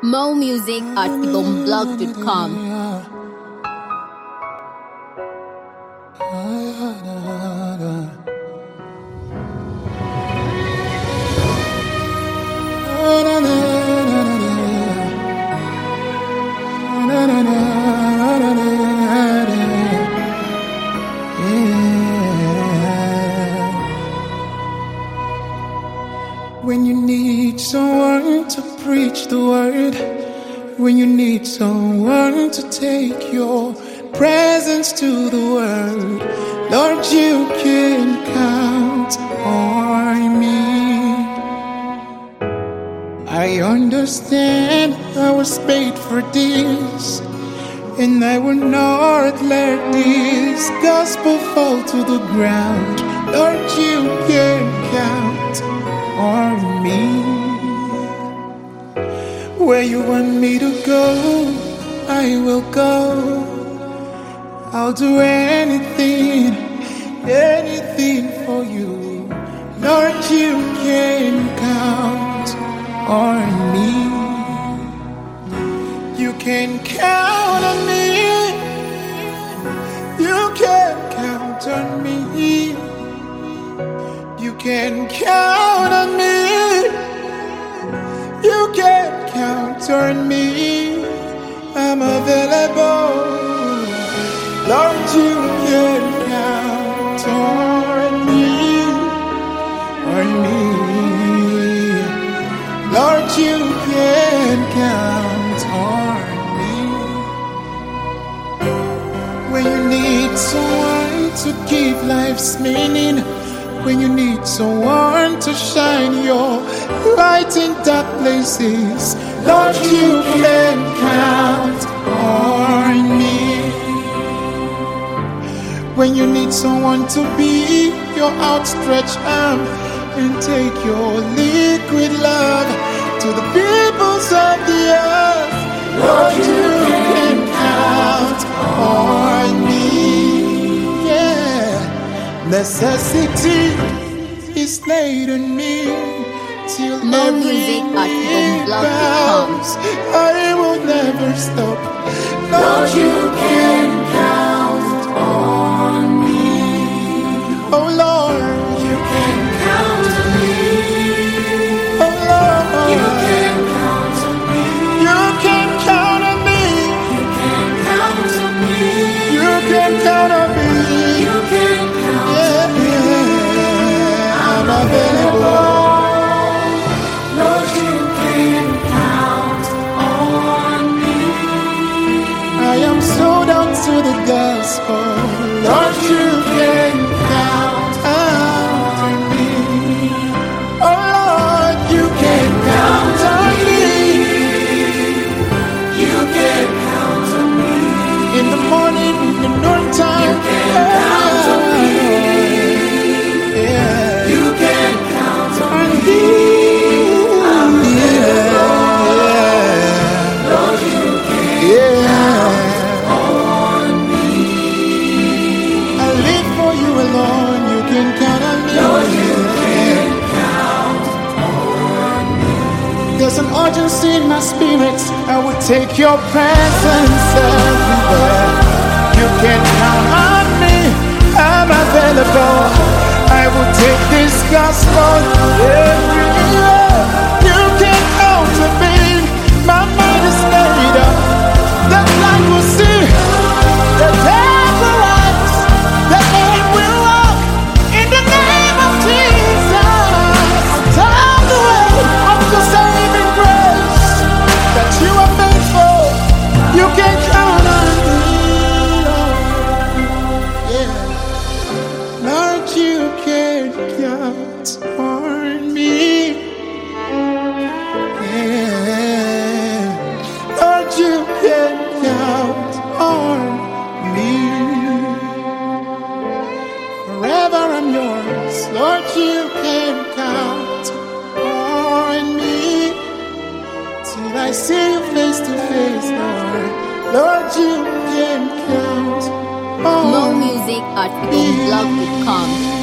More music at igomblog.com. When you need someone to preach the word, when you need someone to take your presence to the world, Lord, you can count on me. I understand I was made for this, and I will not let this gospel fall to the ground. Lord, you can count on me. Where you want me to go, I will go. I'll do anything, anything for you. Lord, you can count on me. You can count on me. You can count on me. You can count on me. You can count on me. I'm available. Lord, you can count on me. On me. Lord, you can count on me. When you need someone to give life's meaning, when you need someone to shine your light in dark places, Lord, you can count on me. When you need someone to be your outstretched arm and take your liquid love to the peoples of the earth, Lord, you can count on me. Yeah, necessity is laid on me till every bounce. I will never stop. Lord, you can count on me. Oh Lord, you can count on me. Oh Lord, you can count on me. You can count on me. You can count on me. You can count on me. You can count on me. I'm available. Lord, you can count on me. I am sold out to the gospel. Lord, you can count on me. Oh Lord, you can count on me. You can count on me. In the morning, in the noontime, you can count on me. Yeah. You can count on me. I'm Lord, you can count on me. I live for you alone. You can count on me. Lord, you can count on me. There's an urgency in my spirit. I will take your presence everywhere. You can count on me. I'm available. I will take this gospel everywhere. You can count on me. My mind is made up. The light will see. The dead will rise. The dead will walk. In the name of Jesus. Tell the way of the saving grace that you are faithful. You can count on me. Yeah. Lord, you can count on me. Yeah. Lord, you can count on me. Forever I'm yours. Lord, you can count on me. Till I see you face to face, Lord. Lord, you can count on me. More music at igomblog.com.